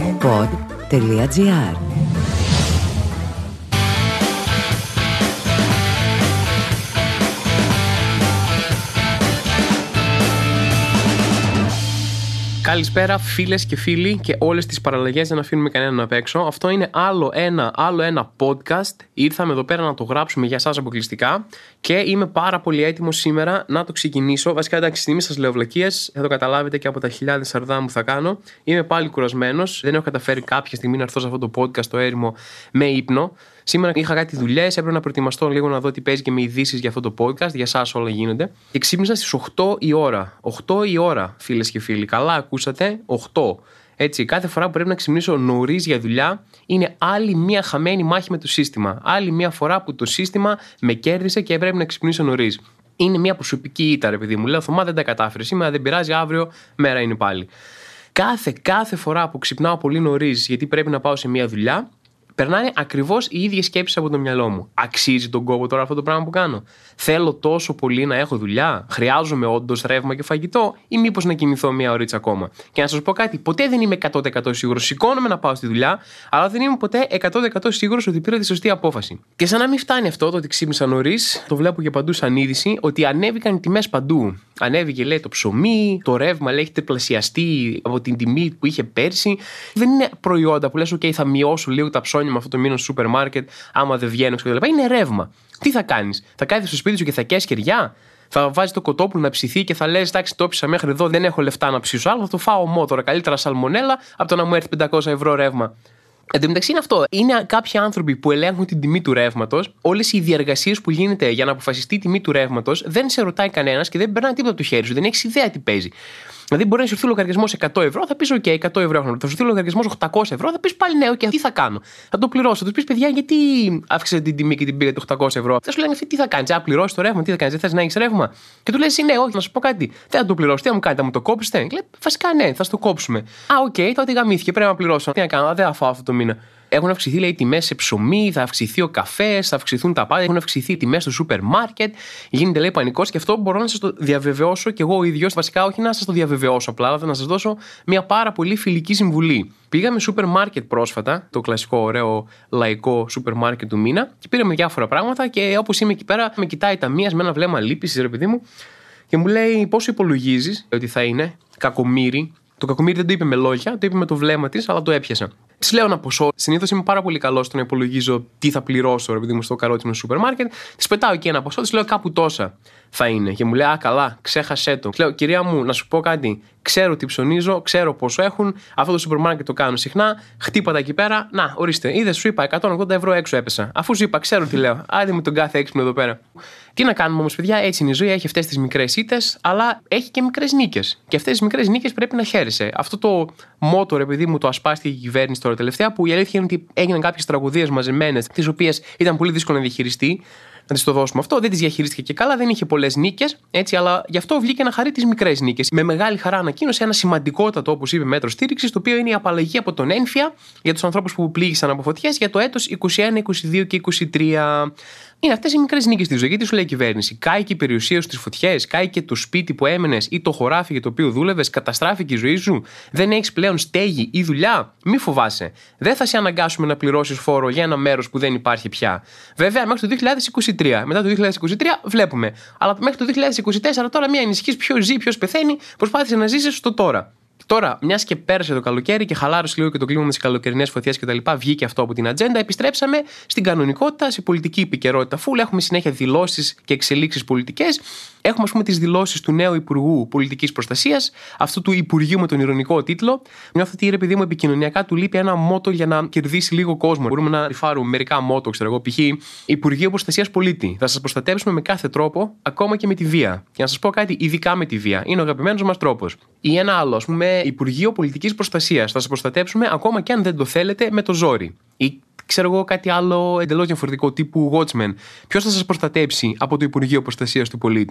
pod.gr. Καλησπέρα φίλες και φίλοι και όλες τις παραλλαγές, δεν αφήνουμε κανέναν απ' έξω. Αυτό είναι άλλο ένα podcast. Ήρθαμε εδώ πέρα να το γράψουμε για εσάς αποκλειστικά και είμαι πάρα πολύ έτοιμος σήμερα να το ξεκινήσω. Βασικά, εντάξει, μην σας λέω βλακίες, θα το καταλάβετε και από τα χιλιάδες σαρδάμ που θα κάνω. Είμαι πάλι κουρασμένος, δεν έχω καταφέρει κάποια στιγμή να έρθω σε αυτό το podcast το έρημο με ύπνο. Σήμερα είχα κάτι δουλειές, έπρεπε να προετοιμαστώ λίγο να δω τι παίζει και με ειδήσεις για αυτό το podcast. Για εσάς όλα γίνονται. Και ξύπνησα στις 8 η ώρα. 8 η ώρα, φίλες και φίλοι. Καλά ακούσατε, 8. Έτσι, κάθε φορά που πρέπει να ξυπνήσω νωρίς για δουλειά, είναι άλλη μία χαμένη μάχη με το σύστημα. Άλλη μία φορά που το σύστημα με κέρδισε και πρέπει να ξυπνήσω νωρίς. Είναι μία προσωπική ήττα, ρε παιδί μου. Λέω, Θωμά, δεν τα κατάφερε σήμερα, δεν πειράζει, αύριο μέρα είναι πάλι. Κάθε φορά που ξυπνάω πολύ νωρίς, γιατί πρέπει να πάω σε μία δουλειά, περνάνε ακριβώς οι ίδιες σκέψεις από το μυαλό μου. Αξίζει τον κόπο τώρα αυτό το πράγμα που κάνω? Θέλω τόσο πολύ να έχω δουλειά? Χρειάζομαι όντως ρεύμα και φαγητό? Ή μήπως να κοιμηθώ μία ωρίτσα ακόμα? Και να σας πω κάτι, ποτέ δεν είμαι 100% σίγουρος. Σηκώνομαι να πάω στη δουλειά, αλλά δεν είμαι ποτέ 100% σίγουρος ότι πήρα τη σωστή απόφαση. Και σαν να μην φτάνει αυτό το ότι ξύπνησα νωρίς, το βλέπω και παντού σαν είδηση, ότι ανέβηκαν οι τιμές παντού. Ανέβηκε, λέει, το ψωμί, το ρεύμα, λέει, έχει τριπλασιαστεί από την τιμή που είχε πέρσι. Δεν είναι προϊόντα που λες, OK, θα μειώσω λίγο τα ψώνια με αυτό το μήνο στο σούπερ μάρκετ, άμα δεν βγαίνω κτλ. Είναι ρεύμα. Τι θα κάνεις? Θα κάθεσαι στο σπίτι σου και θα καίς κεριά? Θα βάζεις το κοτόπουλο να ψηθεί και θα λες, εντάξει, το ψήσα μέχρι εδώ, δεν έχω λεφτά να ψήσω άλλο, θα το φάω μότορα. Καλύτερα σαλμονέλα από το να μου έρθει 500 ευρώ ρεύμα. Εν τω μεταξύ είναι αυτό. Είναι κάποιοι άνθρωποι που ελέγχουν την τιμή του ρεύματος. Όλες οι διεργασίες που γίνεται για να αποφασιστεί η τιμή του ρεύματος δεν σε ρωτάει κανένας και δεν περνάει τίποτα από το χέρι σου. Δεν έχεις ιδέα τι παίζει. Δηλαδή, μπορεί να σου έρθει ο λογαριασμός 100 ευρώ, θα πεις: OK, 100 ευρώ έχω. Θα σου έρθει ο λογαριασμός 800 ευρώ, θα πεις πάλι ναι, OK, τι θα κάνω? Θα το πληρώσω. Θα του πεις: παιδιά, γιατί αύξησε την τιμή και την πήγατε 800 ευρώ? Θα σου λένε: τι θα κάνεις? Α, πληρώσει το ρεύμα, τι θα κάνεις? Δεν θες να έχεις ρεύμα? Και του λες: ναι, όχι, να σου πω κάτι. Δεν θα το πληρώσω. Τι θα μου κάνετε, θα μου το κόψετε? Λέει: βασικά ναι, θα στο κόψουμε. Α, OK, τότε γαμήθηκε, πρέπει να πληρώσω. Τι να κάνω, δεν θα φάω αυτό το μήνα. Έχουν αυξηθεί, λέει, τιμές σε ψωμί, θα αυξηθεί ο καφές, θα αυξηθούν τα πάντα. Έχουν αυξηθεί οι τιμές στο σούπερ μάρκετ. Γίνεται, λέει, πανικός και αυτό μπορώ να σας το διαβεβαιώσω και εγώ ο ίδιος. Βασικά, όχι να σας το διαβεβαιώσω απλά, αλλά να σας δώσω μια πάρα πολύ φιλική συμβουλή. Πήγαμε σούπερ μάρκετ πρόσφατα, το κλασικό ωραίο λαϊκό σούπερ μάρκετ του μήνα, και πήραμε διάφορα πράγματα. Και όπως είμαι εκεί πέρα, με κοιτάει ταμείας με ένα βλέμμα λύπησης, ρε παιδί μου, και μου λέει: πόσο υπολογίζεις ότι θα είναι? Κακομοίρη. Το κακομοίρη δεν το είπε με λόγια, το είπε με το βλέμμα της, αλλά το έπιασα. Της λέω ένα ποσό. Συνήθως είμαι πάρα πολύ καλός στο να υπολογίζω τι θα πληρώσω, επειδή μου στο καρότσινο σούπερ μάρκετ. Της πετάω εκεί ένα ποσό, της λέω κάπου τόσα θα είναι. Και μου λέει: α, καλά, ξέχασέ το. Της λέω: κυρία μου, να σου πω κάτι. Ξέρω τι ψωνίζω, ξέρω πόσο έχουν. Αυτό το σούπερ μάρκετ το κάνω συχνά. Χτύπατα εκεί πέρα. Να, ορίστε, είδες, σου είπα 180 ευρώ έξω έπεσα. Αφού σου είπα, ξέρω τι λέω. Άντε με τον κάθε έξυπνο εδώ πέρα. Τι να κάνουμε όμως, παιδιά, έτσι είναι η ζωή. Έχει αυτές τις μικρές ήττες, αλλά έχει και μικρές νίκες. Και αυτές τις μικρές νίκες πρέπει να χαίρεσαι. Αυτό το μότο, ρε παιδί μου, το ασπάστηκε η κυβέρνηση τώρα τελευταία, που η αλήθεια είναι ότι έγιναν κάποιες τραγωδίες μαζεμένες, τις οποίες ήταν πολύ δύσκολο να διαχειριστεί. Να της το δώσουμε αυτό. Δεν τις διαχειρίστηκε και καλά, δεν είχε πολλές νίκες, έτσι, αλλά γι' αυτό βγήκε να χαρεί τις μικρές νίκες. Με μεγάλη χαρά ανακοίνωσε ένα σημαντικότατο, όπως είπε, μέτρο στήριξης, το οποίο είναι η απαλλαγή από τον ένφια για τους ανθρώπους που πλήγησαν από φωτιές για το έτος 21, 22 και 23. Είναι αυτές οι μικρές νίκες στη ζωή. Γιατί σου λέει η κυβέρνηση? Κάηκε η περιουσία σου στις φωτιές, κάηκε το σπίτι που έμενες ή το χωράφι για το οποίο δούλευες, καταστράφηκε η ζωή σου, δεν έχεις πλέον στέγη ή δουλειά? Μη φοβάσαι. Δεν θα σε αναγκάσουμε να πληρώσεις φόρο για ένα μέρος που δεν υπάρχει πια. Βέβαια, μέχρι το 2023. Μετά το 2023 βλέπουμε. Αλλά μέχρι το 2024 τώρα μία ενισχύς ποιος ζει, ποιος πεθαίνει, προσπάθησε να ζήσεις στο τώρα. Τώρα, μιας και πέρασε το καλοκαίρι και χαλάρωσε λίγο και το κλίμα με τις καλοκαιρινές φωτιές κτλ., βγήκε αυτό από την ατζέντα, επιστρέψαμε στην κανονικότητα, σε πολιτική επικαιρότητα. Φουλ, έχουμε συνέχεια δηλώσεις και εξελίξεις πολιτικές. Έχουμε, ας πούμε, τις δηλώσεις του νέου Υπουργού Πολιτικής Προστασίας, αυτού του Υπουργείου με τον ηρωνικό τίτλο. Νιώθω ότι, ρε παιδί μου, επικοινωνιακά του λείπει ένα μότο για να κερδίσει λίγο κόσμο. Μπορούμε να ρυφάρουμε μερικά μότο, ξέρω εγώ, π.χ. Υπουργείο Προστασίας Πολίτη. Θα σας προστατεύσουμε με κάθε τρόπο, ακόμα και με τη βία. Και να σας πω κάτι, ειδικά με τη βία. Είναι ο αγαπημένος μας τρόπος. Ή ένα άλλο, ας πούμε, Υπουργείο Πολιτικής Προστασίας. Θα σας προστατεύσουμε ακόμα και αν δεν το θέλετε με το ζόρι. Ή ξέρω εγώ κάτι άλλο εντελώς διαφορετικό, τύπου Watchmen. Ποιος θα σας προστατέψει από το Υπουργείο Προστασίας του Πολίτη?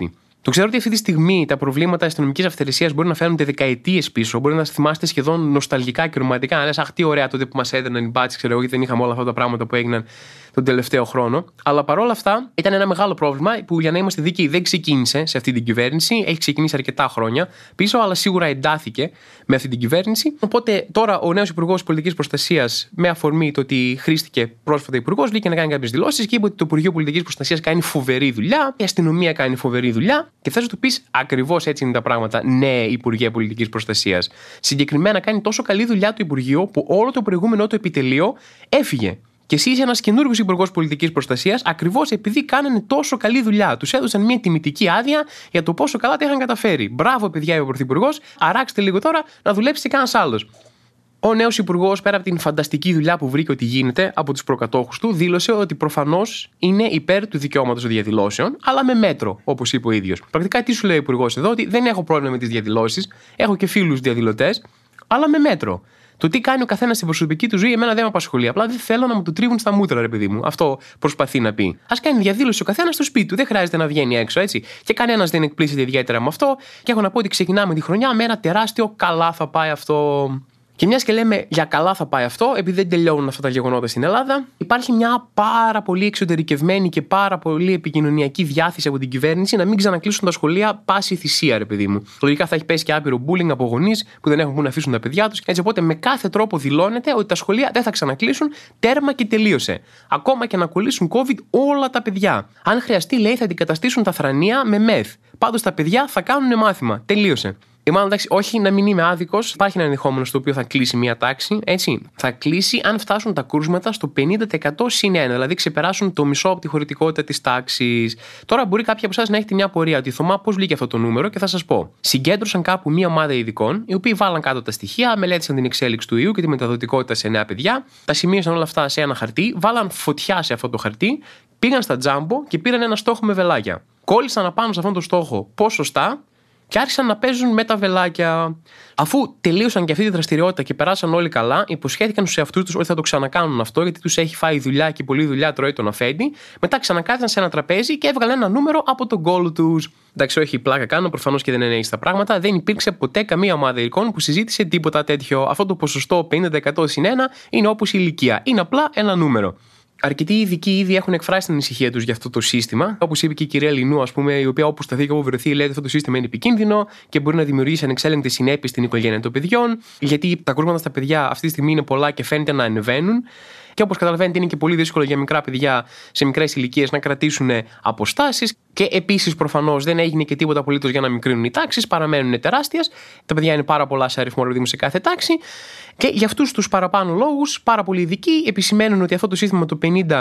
Το ξέρω ότι αυτή τη στιγμή τα προβλήματα αστυνομικής αυθαιρεσίας μπορεί να φέρνονται δεκαετίες πίσω, μπορεί να θυμάστε σχεδόν νοσταλγικά και ρομαντικά. Να λες, αχ, τι ωραία τότε που μας έδαιναν οι μπάτσοι, ξέρω εγώ, γιατί δεν είχαμε όλα αυτά τα πράγματα που έγιναν τον τελευταίο χρόνο. Αλλά παρόλα αυτά ήταν ένα μεγάλο πρόβλημα που, για να είμαστε δίκαιοι, δεν ξεκίνησε σε αυτή την κυβέρνηση. Έχει ξεκινήσει αρκετά χρόνια πίσω, αλλά σίγουρα εντάθηκε με αυτή την κυβέρνηση. Οπότε τώρα ο νέος Υπουργός Πολιτικής Προστασίας, με αφορμή το ότι χρήστηκε πρόσφατα υπουργός, βγήκε να κάνει κάποιες δηλώσεις και είπε ότι το Υπουργείο Πολιτικής Προστασίας κάνει φοβερή δουλειά, η αστυνομία κάνει φοβερή δουλειά. Και θες να του πεις ακριβώς έτσι είναι τα πράγματα, ναι, Υπουργέ Πολιτικής Προστασίας. Συγκεκριμένα κάνει τόσο καλή δουλειά το Υπουργείο που όλο το προηγούμενο το επιτελείο έφυγε. Και εσύ είσαι ένας καινούριος Υπουργός Πολιτικής Προστασίας, ακριβώς επειδή κάνανε τόσο καλή δουλειά. Τους έδωσαν μια τιμητική άδεια για το πόσο καλά τα είχαν καταφέρει. Μπράβο, παιδιά, είπε ο Πρωθυπουργός, αράξτε λίγο τώρα να δουλέψει και κανένας άλλος. Ο νέος υπουργός, πέρα από την φανταστική δουλειά που βρήκε ότι γίνεται από τους προκατόχους του, δήλωσε ότι προφανώς είναι υπέρ του δικαιώματος διαδηλώσεων, αλλά με μέτρο, όπως είπε ο ίδιος. Πρακτικά, τι σου λέει ο υπουργός εδώ, ότι δεν έχω πρόβλημα με τις διαδηλώσεις, έχω και φίλους διαδηλωτές, αλλά με μέτρο. Το τι κάνει ο καθένας στην προσωπική του ζωή, εμένα δεν με απασχολεί. Απλά δεν θέλω να μου το τρίβουν στα μούτρα, ρε παιδί μου. Αυτό προσπαθεί να πει. Ας κάνει διαδήλωση ο καθένας στο σπίτι του, δεν χρειάζεται να βγαίνει έξω, έτσι. Και κανένας δεν εκπλήσεται ιδιαίτερα με αυτό. Και έχω να πω ότι ξεκινάμε τη χρονιά με ένα τεράστιο καλά θα πάει αυτό. Και μιας και λέμε για καλά θα πάει αυτό, επειδή δεν τελειώνουν αυτά τα γεγονότα στην Ελλάδα, υπάρχει μια πάρα πολύ εξωτερικευμένη και πάρα πολύ επικοινωνιακή διάθεση από την κυβέρνηση να μην ξανακλείσουν τα σχολεία πάση θυσία, ρε παιδί μου. Λογικά θα έχει πέσει και άπειρο bullying από γονείς που δεν έχουν που να αφήσουν τα παιδιά τους. Έτσι, οπότε με κάθε τρόπο δηλώνεται ότι τα σχολεία δεν θα ξανακλείσουν, τέρμα και τελείωσε. Ακόμα και να κολλήσουν COVID όλα τα παιδιά. Αν χρειαστεί, λέει, θα αντικαταστήσουν τα θρανία με μεθ. Πάντως τα παιδιά θα κάνουν μάθημα. Τελείωσε. Μάλλον, εντάξει, όχι να μην είμαι άδικος. Υπάρχει ένα ενδεχόμενο στο οποίο θα κλείσει μια τάξη. Έτσι. Θα κλείσει αν φτάσουν τα κρούσματα στο 50% συν 1, δηλαδή ξεπεράσουν το μισό από τη χωρητικότητα της τάξης. Τώρα, μπορεί κάποιοι από εσάς να έχετε μια απορία ότι Θωμά, πώς βγήκε αυτό το νούμερο, και θα σας πω. Συγκέντρωσαν κάπου μια ομάδα ειδικών, οι οποίοι βάλαν κάτω τα στοιχεία, μελέτησαν την εξέλιξη του ιού και τη μεταδοτικότητα σε νέα παιδιά, τα σημείωσαν όλα αυτά σε ένα χαρτί, βάλαν φωτιά σε αυτό το χαρτί, πήγαν στα τζάμπο και πήραν ένα στόχο με βελάκια. Κόλλησαν απάνω σε αυτόν τον στόχο ποσοστά. Και άρχισαν να παίζουν με τα βελάκια. Αφού τελείωσαν και αυτή τη δραστηριότητα και περάσαν όλοι καλά, υποσχέθηκαν στους εαυτούς τους ότι θα το ξανακάνουν αυτό, γιατί τους έχει φάει δουλειά και πολλή δουλειά τρώει τον αφέντη. Μετά ξανακάθισαν σε ένα τραπέζι και έβγαλαν ένα νούμερο από τον γκόλ τους. Εντάξει, όχι, πλάκα κάνω, προφανώς και δεν είναι έτσι τα πράγματα. Δεν υπήρξε ποτέ καμία ομάδα ειδικών που συζήτησε τίποτα τέτοιο. Αυτό το ποσοστό 50% συν 1 είναι όπως η ηλικία. Είναι απλά ένα νούμερο. Αρκετοί ειδικοί ήδη έχουν εκφράσει την ανησυχία τους για αυτό το σύστημα. Όπως είπε και η κυρία Λινού, ας πούμε, η οποία όπου σταθεί και όπου βρεθεί, λέει ότι αυτό το σύστημα είναι επικίνδυνο και μπορεί να δημιουργήσει ανεξέλεγκτες συνέπειες στην οικογένεια των παιδιών. Γιατί τα κρούσματα στα παιδιά αυτή τη στιγμή είναι πολλά και φαίνεται να ανεβαίνουν. Και όπως καταλαβαίνετε, είναι και πολύ δύσκολο για μικρά παιδιά σε μικρές ηλικίες να κρατήσουν αποστάσεις. Και επίσης, προφανώς, δεν έγινε και τίποτα απολύτως για να μικρύνουν οι τάξεις, παραμένουν τεράστιες. Τα παιδιά είναι πάρα πολλά σε αριθμό, δηλαδή, σε κάθε τάξη. Και για αυτούς τους παραπάνω λόγους, πάρα πολλοί ειδικοί επισημαίνουν ότι αυτό το σύστημα το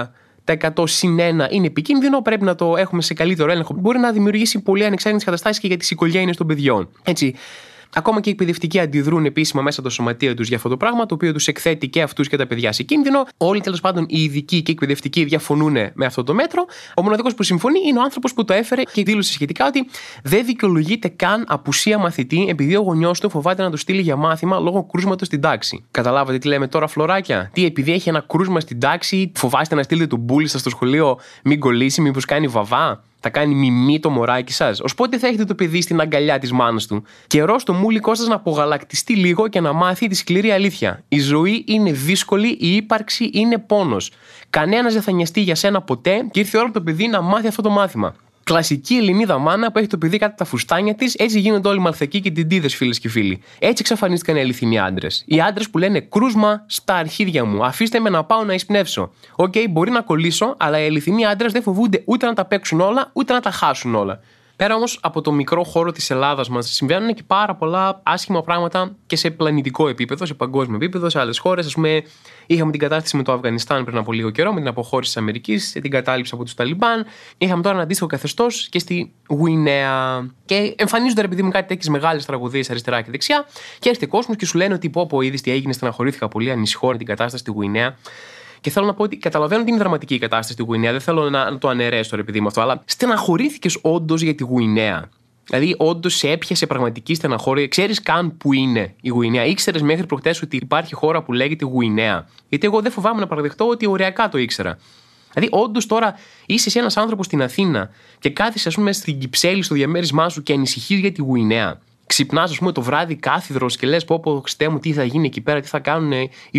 50% συν 1 είναι επικίνδυνο, πρέπει να το έχουμε σε καλύτερο έλεγχο. Μπορεί να δημιουργήσει πολύ ανεξάρτητες καταστάσεις και για τις οικογένειες των παιδιών. Έτσι. Ακόμα και οι εκπαιδευτικοί αντιδρούν επίσημα μέσα στο σωματείο τους για αυτό το πράγμα, το οποίο τους εκθέτει και αυτούς και τα παιδιά σε κίνδυνο. Όλοι, τέλος πάντων, οι ειδικοί και οι εκπαιδευτικοί διαφωνούν με αυτό το μέτρο. Ο μοναδικός που συμφωνεί είναι ο άνθρωπος που το έφερε και δήλωσε σχετικά ότι δεν δικαιολογείται καν απουσία μαθητή επειδή ο γονιός του φοβάται να το στείλει για μάθημα λόγω κρούσματος στην τάξη. Καταλάβατε τι λέμε τώρα, φλωράκια? Τι, επειδή έχει ένα κρούσμα στην τάξη, φοβάστε να στείλετε τον μπούλι σας στο σχολείο, μην κολλήσει, μήπως κάνει βαβά? Θα κάνει μιμί το μωράκι σας? Ως πότε θα έχετε το παιδί στην αγκαλιά της μάνας του? Καιρός το μούλικό σας να απογαλακτιστεί λίγο και να μάθει τη σκληρή αλήθεια. Η ζωή είναι δύσκολη, η ύπαρξη είναι πόνος. Κανένας δεν θα νοιαστεί για σένα ποτέ και ήρθε η ώρα το παιδί να μάθει αυτό το μάθημα. Κλασική Ελληνίδα μάνα που έχει το παιδί κάτω τα φουστάνια της, έτσι γίνονται όλοι μαλθακοί και τιντίδες, φίλες και φίλοι. Έτσι εξαφανίστηκαν οι αληθινοί άντρες. Οι άντρες που λένε κρούσμα στα αρχίδια μου, αφήστε με να πάω να εισπνεύσω. Οκ, μπορεί να κολλήσω, αλλά οι αληθινοί άντρες δεν φοβούνται ούτε να τα παίξουν όλα, ούτε να τα χάσουν όλα. Πέρα όμως από το μικρό χώρο της Ελλάδας μας, συμβαίνουν και πάρα πολλά άσχημα πράγματα και σε πλανητικό επίπεδο, σε παγκόσμιο επίπεδο, σε άλλες χώρες. Ας πούμε, είχαμε την κατάσταση με το Αφγανιστάν πριν από λίγο καιρό, με την αποχώρηση της Αμερικής, την κατάληψη από τους Ταλιμπάν. Είχαμε τώρα ένα αντίστοιχο καθεστώς και στη Γουινέα. Και εμφανίζονται, επειδή μου κάτι τέτοιες μεγάλες τραγωδίες αριστερά και δεξιά, και έρχεται κόσμος και σου λένε ότι πω, είδες τι έγινε, στεναχωρήθηκα πολύ, ανησυχώ την κατάσταση στη Γουινέα. Και θέλω να πω ότι καταλαβαίνω ότι είναι δραματική η κατάσταση στη Γουινέα. Δεν θέλω να το αναιρέσω τώρα επειδή είμαι αυτό, αλλά στεναχωρήθηκες όντως για τη Γουινέα? Δηλαδή, όντως σε έπιασε πραγματική στεναχώρια? Ξέρεις καν που είναι η Γουινέα? Ήξερες μέχρι προχτές ότι υπάρχει χώρα που λέγεται Γουινέα? Γιατί εγώ δεν φοβάμαι να παραδεχτώ ότι οριακά το ήξερα. Δηλαδή, όντως τώρα είσαι εσύ ένας άνθρωπος στην Αθήνα και κάθεσαι, ας πούμε, στην Κυψέλη, στο διαμέρισμά σου και ανησυχείς για τη Γουινέα. Ξυπνάς, ας πούμε, το βράδυ κάθιδρος και λες: πω, Χριστέ μου, τι θα γίνει εκεί πέρα, τι θα κάνουν οι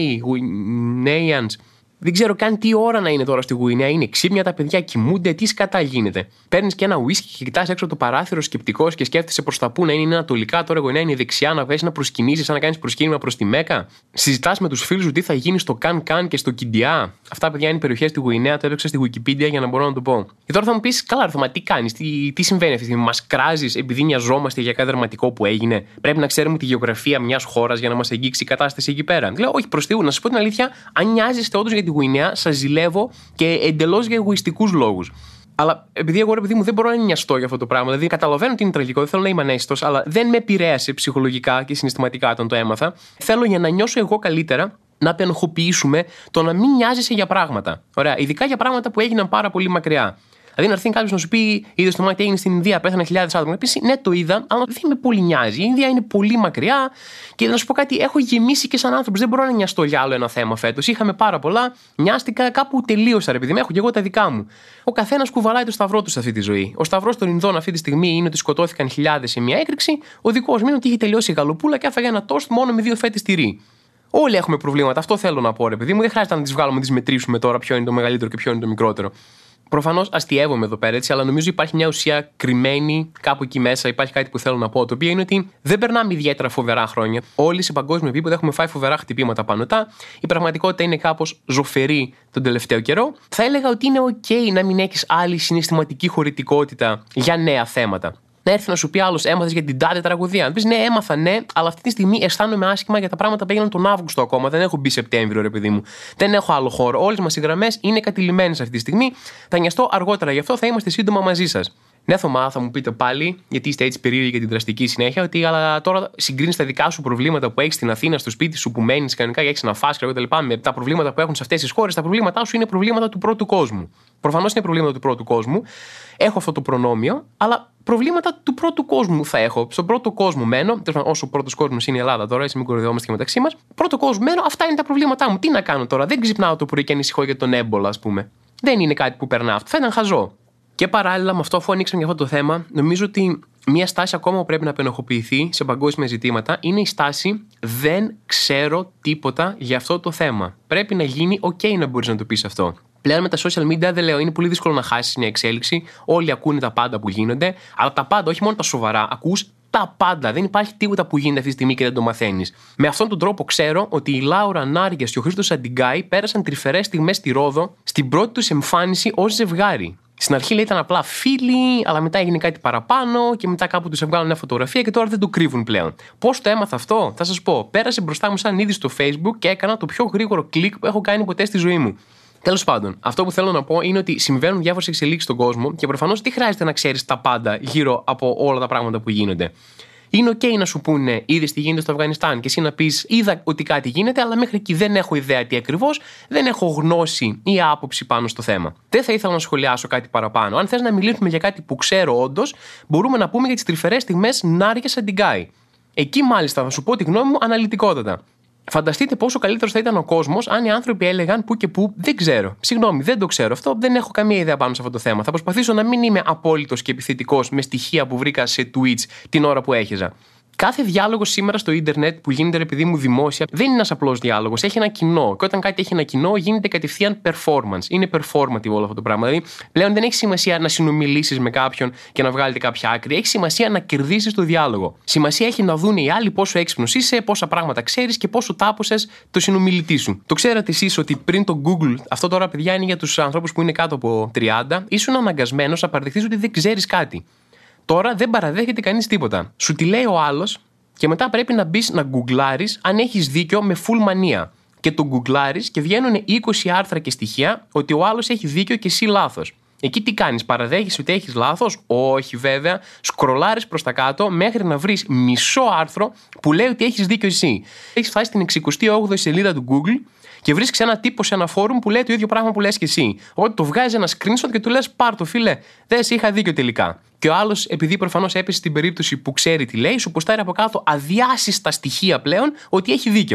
Γουινέιανς. Δεν ξέρω καν τι ώρα να είναι τώρα στη Γουινέα. Είναι ξύπνια τα παιδιά, κοιμούνται, τι σκατά γίνεται. Παίρνεις και ένα ουίσκι και κοιτάς έξω από το παράθυρο σκεπτικός και σκέφτεσαι προς τα πού να είναι ανατολικά, τώρα η Γουινέα είναι δεξιά, να βγεις να προσκυνήσεις, σαν να κάνεις προσκύνημα προς τη Μέκα. Συζητάς με τους φίλους σου τι θα γίνει στο Καν και στο Κιντιά. Αυτά, παιδιά, είναι περιοχές στη Γουινέα, το έπαιξα στη Wikipedia για να μπορώ να το πω. Και τώρα θα μου πεις: καλά, Άρθρο, μα τι κάνεις, τι συμβαίνει αυτή τη στιγμή, μας κράζεις επειδή νοιαζόμαστε για κάθε δραματικό που έγινε. Πρέπει να ξέρουμε τη γεωγραφία μιας χώρας για να μας αγγίξει η κατάσταση εκεί πέρα. Λέω: όχι, προς Θεού, να σας πω την αλήθεια, αν νοιάζεστε όντως για τη Γουινέα, σας ζηλεύω και εντελώς για εγωιστικούς λόγους. Αλλά επειδή εγώ, ρε παιδί μου, δεν μπορώ να νοιαστώ για αυτό το πράγμα. Δηλαδή, καταλαβαίνω ότι είναι τραγικό, δεν θέλω να είμαι ανέστητος, αλλά δεν με επηρέασε ψυχολογικά και συναισθηματικά όταν το έμαθα. Θέλω για να νιώσω εγώ καλύτερα να απενοχοποιήσουμε το να μην νοιάζεσαι για πράγματα. Ωραία, ειδικά για πράγματα που έγιναν πάρα πολύ μακριά. Δηλαδή, να έρθει κάποιος να σου πει: είδες το μάτι έγινε στην Ινδία, πέθανε χιλιάδες άτομα. Να πεις: ναι, το είδα, αλλά δεν με πολύ νοιάζει. Η Ινδία είναι πολύ μακριά και να σου πω κάτι: έχω γεμίσει και σαν άνθρωπος. Δεν μπορώ να νοιαστώ για άλλο ένα θέμα φέτος. Είχαμε πάρα πολλά, νοιάστηκα, κάπου τελείωσα, ρε παιδί μου. Έχω και εγώ τα δικά μου. Ο καθένας κουβαλάει το σταυρό του σε αυτή τη ζωή. Ο σταυρός των Ινδών αυτή τη στιγμή είναι ότι σκοτώθηκαν χιλιάδες σε μια έκρηξη. Ο δικός μου είναι ότι είχε τελειώσει η γαλοπούλα και έφαγε ένα τόστ μόνο με 2 φέτες τυρί. Όλοι έχουμε προβλήματα. Αυτό θέλω να πω, ρε παιδί μου. Δεν χρειάζεται να τις βγάλουμε, να τις μετρήσουμε τώρα ποιο είναι το μεγαλύτερο και ποιο είναι το μικρότερο. Προφανώς αστειεύομαι εδώ πέρα, έτσι, αλλά νομίζω υπάρχει μια ουσία κρυμμένη κάπου εκεί μέσα. Υπάρχει κάτι που θέλω να πω, το οποίο είναι ότι δεν περνάμε ιδιαίτερα φοβερά χρόνια. Όλοι σε παγκόσμιο επίπεδο έχουμε φάει φοβερά χτυπήματα πανωτά. Η πραγματικότητα είναι κάπως ζωφερή τον τελευταίο καιρό. Θα έλεγα ότι είναι OK να μην έχεις άλλη συναισθηματική χωρητικότητα για νέα θέματα. Να έρθει να σου πει άλλος: έμαθες για την τάδε τραγωδία. Να πεις: ναι, έμαθα, ναι, αλλά αυτή τη στιγμή αισθάνομαι άσχημα για τα πράγματα που έγιναν τον Αύγουστο ακόμα. Δεν έχω μπει Σεπτέμβριο, ρε παιδί μου. Δεν έχω άλλο χώρο. Όλες μας οι γραμμές είναι κατηλημμένες αυτή τη στιγμή. Θα νοιαστώ αργότερα γι' αυτό, θα είμαστε σύντομα μαζί σας. Ναι, Θωμά, θα μου πείτε πάλι, γιατί είστε έτσι περίεργοι για την δραστική συνέχεια, ότι αλλά τώρα συγκρίνεις τα δικά σου προβλήματα που έχεις στην Αθήνα, στο σπίτι σου που μένεις κανονικά και έχεις να φας κτλ. Με τα προβλήματα που έχουν σε αυτές τις χώρες. Τα προβλήματά σου είναι προβλήματα του πρώτου κόσμου. Προφανώς είναι προβλήματα του πρώτου κόσμου. Έχω αυτό το προνόμιο, αλλά προβλήματα του πρώτου κόσμου θα έχω. Στον πρώτο κόσμο μένω, όσο ο πρώτος κόσμος είναι η Ελλάδα τώρα, έτσι μην κοροϊδευόμαστε και μεταξύ μας. Πρώτο κόσμο μένω, αυτά είναι τα προβλήματά μου. Τι να κάνω τώρα, δεν ξυπνάω το πρωί και ανησυχώ για τον έμπολα, ας πούμε. Δεν είναι κάτι που περνά αυτό. Θα ήταν χαζό. Και παράλληλα με αυτό, αφού ανοίξαμε για αυτό το θέμα, νομίζω ότι μια στάση ακόμα που πρέπει να απενοχοποιηθεί σε παγκόσμια ζητήματα είναι η στάση «δεν ξέρω τίποτα για αυτό το θέμα». Πρέπει να γίνει OK να μπορείς να το πεις αυτό. Πλέον με τα social media δεν λέω, είναι πολύ δύσκολο να χάσεις μια εξέλιξη. Όλοι ακούνε τα πάντα που γίνονται, αλλά τα πάντα, όχι μόνο τα σοβαρά, ακούς τα πάντα. Δεν υπάρχει τίποτα που γίνεται αυτή τη στιγμή και δεν το μαθαίνεις. Με αυτόν τον τρόπο ξέρω ότι η Λάουρα Νάργιας και ο Χρήστος Αντιγκάη πέρασαν τρυφερές στιγμές στη Ρόδο στην πρώτη τους εμφάνιση ως ζευγάρι. Στην αρχή λέει ήταν απλά φίλοι, αλλά μετά έγινε κάτι παραπάνω και μετά κάπου τους έβγαλαν μια φωτογραφία και τώρα δεν το κρύβουν πλέον. Πώς το έμαθα αυτό, θα σας πω. Πέρασε μπροστά μου σαν είδηση στο Facebook και έκανα το πιο γρήγορο κλικ που έχω κάνει ποτέ στη ζωή μου. Τέλος πάντων, αυτό που θέλω να πω είναι ότι συμβαίνουν διάφορες εξελίξεις στον κόσμο και προφανώς τι χρειάζεται να ξέρεις τα πάντα γύρω από όλα τα πράγματα που γίνονται. Είναι OK να σου πούνε: είδες τι γίνεται στο Αφγανιστάν, και εσύ να πεις: είδα ότι κάτι γίνεται, αλλά μέχρι εκεί δεν έχω ιδέα τι ακριβώς, δεν έχω γνώση ή άποψη πάνω στο θέμα. Δεν θα ήθελα να σχολιάσω κάτι παραπάνω. Αν θες να μιλήσουμε για κάτι που ξέρω όντως, μπορούμε να πούμε για τις τρυφερές στιγμές Νάργιας Αντιγκάη. Εκεί μάλιστα θα σου πω τη γνώμη μου αναλυτικότατα. Φανταστείτε πόσο καλύτερος θα ήταν ο κόσμος αν οι άνθρωποι έλεγαν που και που δεν ξέρω. Συγγνώμη, δεν το ξέρω αυτό, δεν έχω καμία ιδέα πάνω σε αυτό το θέμα. Θα προσπαθήσω να μην είμαι απόλυτος και επιθετικός με στοιχεία που βρήκα σε tweets την ώρα που έχιζα. Κάθε διάλογο σήμερα στο ίντερνετ που γίνεται, επειδή μου δημόσια, δεν είναι ένας απλός διάλογος. Έχει ένα κοινό. Και όταν κάτι έχει ένα κοινό, γίνεται κατευθείαν performance. Είναι performative όλο αυτό το πράγμα. Δηλαδή, πλέον δεν έχει σημασία να συνομιλήσεις με κάποιον και να βγάλετε κάποια άκρη. Έχει σημασία να κερδίσεις το διάλογο. Σημασία έχει να δουν οι άλλοι πόσο έξυπνος είσαι, πόσα πράγματα ξέρεις και πόσο τάπωσες το συνομιλητή σου. Το ξέρατε εσείς ότι πριν το Google, αυτό τώρα, παιδιά, είναι για τους ανθρώπους που είναι κάτω από 30, ήσουν αναγκασμένος να παραδεχθείς ότι δεν ξέρεις κάτι. Τώρα δεν παραδέχεται κανείς τίποτα. Σου τη λέει ο άλλος και μετά πρέπει να μπεις να γκουγκλάρεις αν έχεις δίκιο με full μανία. Και το γκουγκλάρεις και βγαίνουν 20 άρθρα και στοιχεία ότι ο άλλος έχει δίκιο και εσύ λάθος. Εκεί τι κάνεις, παραδέχεσαι ότι έχεις λάθος? Όχι βέβαια. Σκρολάρεις προς τα κάτω μέχρι να βρεις μισό άρθρο που λέει ότι έχεις δίκιο εσύ. Έχεις φτάσει στην 68η σελίδα του Google και βρίσκεις ένα τύπο σε ένα φόρουμ που λέει το ίδιο πράγμα που λες και εσύ. Οπότε το βγάζει ένα screenshot και του λες: πάρ' το φίλε, δες, είχα δίκιο τελικά. Και ο άλλος, επειδή προφανώς έπεσε στην περίπτωση που ξέρει τι λέει, σου ποστάρει από κάτω αδιάσυστα στοιχεία πλέον ότι έχει δίκιο.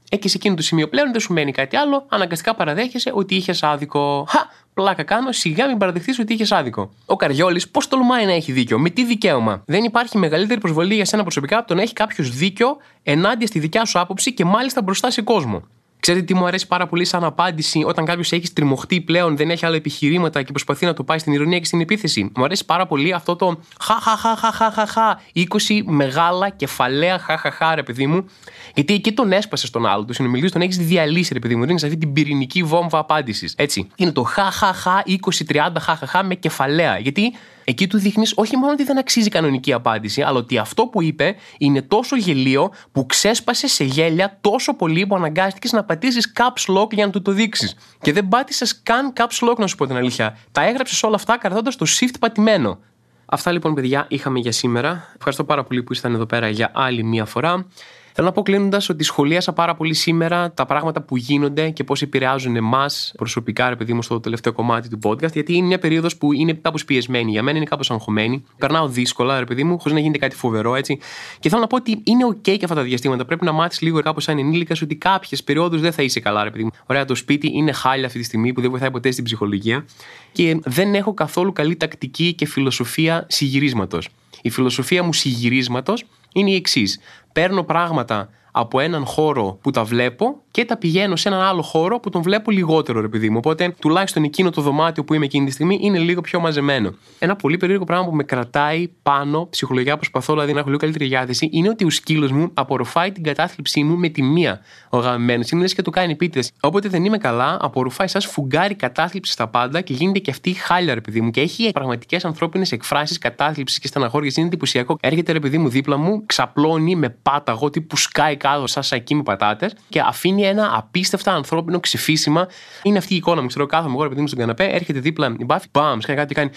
Και σε εκείνο το σημείο πλέον δεν σου μένει κάτι άλλο, αναγκαστικά παραδέχεσαι ότι είχες άδικο. Πλάκα κάνω, σιγά μην παραδεχτείς ότι είχες άδικο. Ο Καριόλης πώς τολμάει να έχει δίκιο, με τι δικαίωμα? Δεν υπάρχει μεγαλύτερη προσβολή για σένα προσωπικά από το να έχει κάποιος δίκιο ενάντια στη δικιά σου άποψη και μάλιστα μπροστά σε κόσμο. Ξέρετε τι μου αρέσει πάρα πολύ σαν απάντηση όταν κάποιος έχει στριμωχτεί πλέον, δεν έχει άλλα επιχειρήματα και προσπαθεί να το πάει στην ηρωνία και στην επίθεση? Μου αρέσει πάρα πολύ αυτό το χαχαχαχαχαχαχα, 20 μεγάλα κεφαλαία χαχαχά, ρε παιδί μου. Γιατί εκεί τον έσπασε στον άλλο, τον συνομιλητή, τον έχει διαλύσει, ρε παιδί μου. Δίνει αυτή την πυρηνική βόμβα απάντηση. Έτσι. Είναι το χαχαχά, 20-30 χαχαχά με κεφαλαία. Γιατί εκεί του δείχνει όχι μόνο ότι δεν αξίζει κανονική απάντηση, αλλά ότι αυτό που είπε είναι τόσο γελίο που ξέσπασε σε γέλια τόσο πολύ που αναγκάστηκες να πατήσεις caps lock για να του το δείξεις. Και δεν πάτησες καν caps lock, να σου πω την αλήθεια. Τα έγραψες όλα αυτά κρατώντας το shift πατημένο. Αυτά λοιπόν, παιδιά, είχαμε για σήμερα. Ευχαριστώ πάρα πολύ που ήσασταν εδώ πέρα για άλλη μία φορά. Θέλω να πω κλείνοντας ότι σχολίασα πάρα πολύ σήμερα τα πράγματα που γίνονται και πώς επηρεάζουν εμάς προσωπικά, ρε παιδί μου, στο τελευταίο κομμάτι του podcast. Γιατί είναι μια περίοδος που είναι κάπως πιεσμένη. Για μένα είναι κάπως αγχωμένη. Περνάω δύσκολα, ρε παιδί μου, χωρίς να γίνεται κάτι φοβερό, έτσι. Και θέλω να πω ότι είναι OK και αυτά τα διαστήματα. Πρέπει να μάθεις λίγο κάπως σαν ενήλικας ότι κάποιες περιόδους δεν θα είσαι καλά, ρε παιδί μου. Ωραία, το σπίτι είναι χάλια αυτή τη στιγμή που δεν βοηθάει ποτέ στην ψυχολογία. Και δεν έχω καθόλου καλή τακτική και φιλοσοφία συγυρίσματος. Η φιλοσοφία μου συγυρίσματος είναι η εξής. Παίρνω πράγματα από έναν χώρο που τα βλέπω και τα πηγαίνω σε έναν άλλο χώρο που τον βλέπω λιγότερο, ρε παιδί μου. Οπότε, τουλάχιστον εκείνο το δωμάτιο που είμαι εκείνη τη στιγμή είναι λίγο πιο μαζεμένο. Ένα πολύ περίεργο πράγμα που με κρατάει πάνω, ψυχολογικά προσπαθώ δηλαδή να έχω λίγο καλύτερη διάθεση, είναι ότι ο σκύλος μου απορροφάει την κατάθλιψή μου με τη μία. Ο αγαπημένος είναι λες και το κάνει επίτηδες. Όποτε δεν είμαι καλά, απορροφάει σαν σφουγγάρι κατάθλιψη στα πάντα και γίνεται και αυτή η χάλια, ρε παιδί μου. Και έχει πραγματικές ανθρώπινες εκφράσεις κατάθλιψης και στεναχώριας. Είναι εντυπωσιακό. Έρχεται, ρε παιδί μου, δίπλα μου, ξαπλώνει με πάταγο τύπου σκάει κάτω σαν σακί με πατάτες και αφήνει ένα απίστευτα ανθρώπινο ξεφύσιμα. Είναι αυτή η εικόνα μου. Ξέρω, κάθομαι εγώ, ρε παιδί μου, στον καναπέ, έρχεται δίπλα η Μπάφη, μπαμ, σκάει κάτι και κάνει.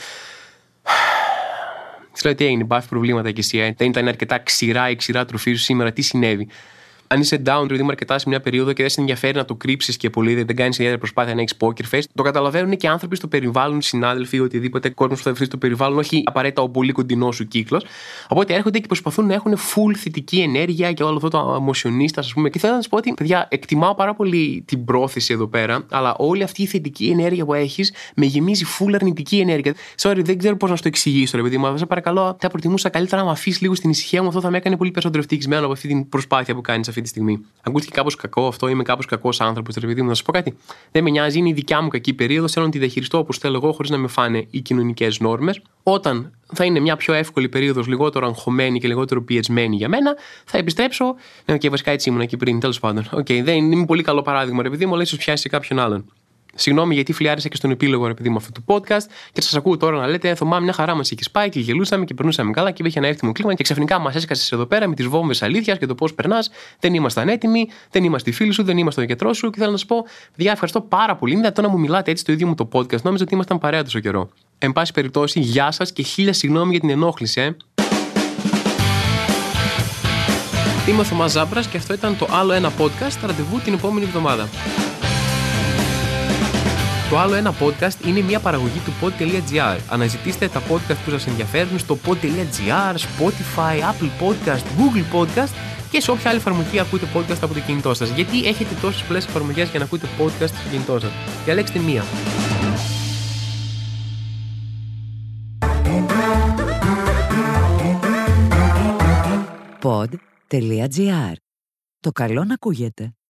Τη λέω, τι έγινε, Μπάφη, προβλήματα και εσύ, δεν ήταν αρκετά ξηρά η ξηρά τροφή σου σήμερα, τι συνέβη? Αν είσαι down, δηλαδή είμαι αρκετά σε μια περίοδο και δεν σε ενδιαφέρει να το κρύψεις και πολύ, δεν κάνεις ιδιαίτερη προσπάθεια να έχεις poker face, το καταλαβαίνουν και άνθρωποι στο περιβάλλον, συνάδελφοι, οτιδήποτε κόσμο που θα βρει στο περιβάλλον, όχι απαραίτητα ο πολύ κοντινό σου κύκλος. Οπότε έρχονται και προσπαθούν να έχουν full θετική ενέργεια και όλο αυτό το emotionista, ας πούμε. Και θέλω να σου πω ότι, παιδιά, εκτιμάω πάρα πολύ την πρόθεση εδώ πέρα, αλλά όλη αυτή η θετική ενέργεια που έχεις με γεμίζει full αρνητική ενέργεια. Sorry, δεν ξέρω πώς να σου το εξηγήσω, ρε παιδί μου. Σε παρακαλώ, θα προτιμούσα καλύτερα να με αφήσεις λίγο στην ησυχία μου, αυτό θα με έκανε πολύ περισσότερο ευτυχισμένο από αυτή την προσπάθεια που κάνεις αυτή τη στιγμή. Ακούστηκε κάπως κακό αυτό, είμαι κάπως κακός άνθρωπος, ρε παιδί μου. Να σου πω κάτι. Δεν με νοιάζει, είναι η δικιά μου κακή περίοδος. Θέλω να τη διαχειριστώ όπως θέλω εγώ, χωρίς να με φάνε οι κοινωνικές νόρμες. Όταν θα είναι μια πιο εύκολη περίοδος, λιγότερο αγχωμένη και λιγότερο πιεσμένη για μένα, θα επιστρέψω. Και βασικά έτσι ήμουν εκεί πριν, τέλος πάντων. Δεν είμαι πολύ καλό παράδειγμα, ρε παιδί μου, αλλά ίσως πιάσει σε κάποιον άλλον. Συγγνώμη γιατί φλιάρισα και στον επίλογο, ρε παιδί μου, αυτού του podcast και σας ακούω τώρα να λέτε: Θωμά, μια χαρά μας έχεις πάει και γελούσαμε και περνούσαμε καλά και είχε ένα εύθυμο κλίμα και ξαφνικά μας έσκασες εδώ πέρα με τις βόμβες αλήθειας και το πώς περνάς. Δεν ήμασταν έτοιμοι, δεν είμαστε φίλοι σου, δεν είμαστε ο γιατρός σου. Και θέλω να σου πω: παιδιά, ευχαριστώ πάρα πολύ. Είναι δυνατόν να μου μιλάτε έτσι το ίδιο μου το podcast. Νόμιζα ότι ήμασταν παρέα τόσο καιρό. Εν πάση περιπτώσει, γεια σας και 1000 συγγνώμη για την ενόχληση, Είμαι ο Θωμάς Ζάμπρας και αυτό ήταν το άλλο ένα podcast. Ραντεβού την επόμενη εβδομάδα. Το άλλο ένα podcast είναι μια παραγωγή του pod.gr. Αναζητήστε τα podcast που σας ενδιαφέρουν στο pod.gr, Spotify, Apple Podcast, Google Podcast και σε όποια άλλη εφαρμογή ακούτε podcast από το κινητό σας. Γιατί έχετε τόσες πολλές εφαρμογές για να ακούτε podcast στο κινητό σας? Διαλέξτε μία. Pod.gr. Το καλό να ακούγεται.